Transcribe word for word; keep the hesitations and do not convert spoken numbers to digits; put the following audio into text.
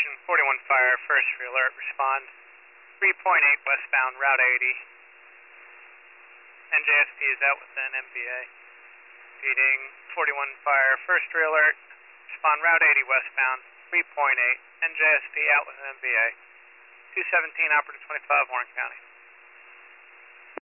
Station, forty-one Fire, first re-alert, respond. three point eight westbound, Route eighty. N J S P is out within M V A. Feeding forty-one Fire, first re-alert, respond Route eighty westbound, three point eight. N J S P out within M V A. two seventeen, operative twenty-five, Warren County.